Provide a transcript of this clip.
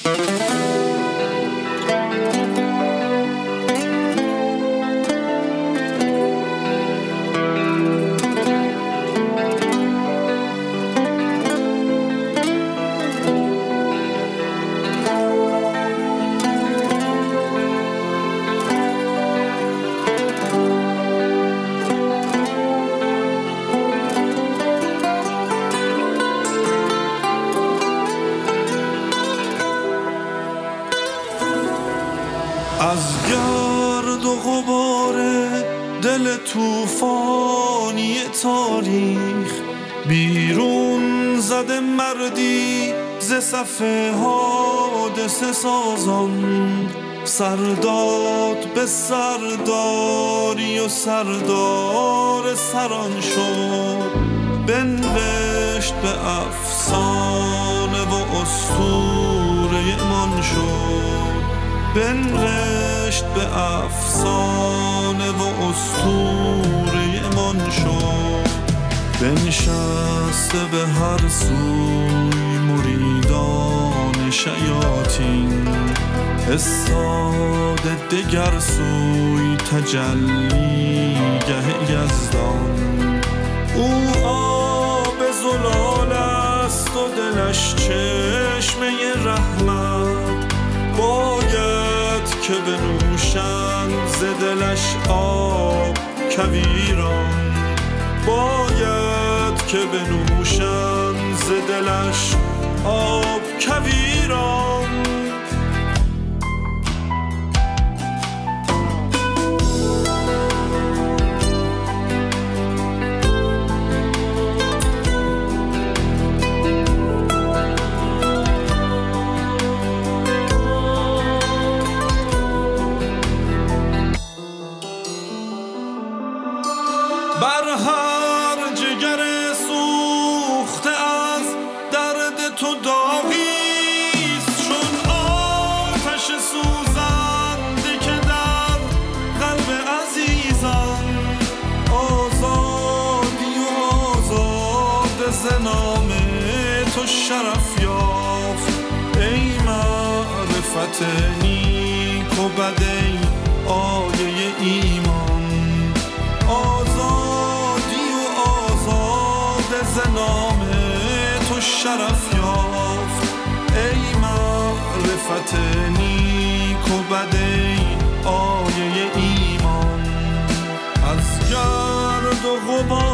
از گرد و غبار دل طوفانی تاریخ بیرون زده مردی ز صف حادثه سازان، سرداد به سرداری و سردار سران شد، بنوشت به افسانه و اسطوره مان شد، بنوشت به افسانه و اسطوره من شد. بنشسته به هر سوی مریدان شیاطین، استاده دگر سوی تجلی گه یزدان. او آب زلال است و دلش چشمه رحمت، باید که بنوشند ز دلش آب کویران، باید که بنوشند ز دلش آب کویران. بر هر جگر سوخته از درد تو داغیست، چون آتش سوزنده که در قلب عزیزان. آزادی و آزاد ز نام تو شرف یافت، ای معرفت نیک و بد، ای آیه ایمان. آزادی و آزاد ز نام تو شرف یافت، ای معرفت نیک و بد، ای آیه ایمان. از گرد و غبار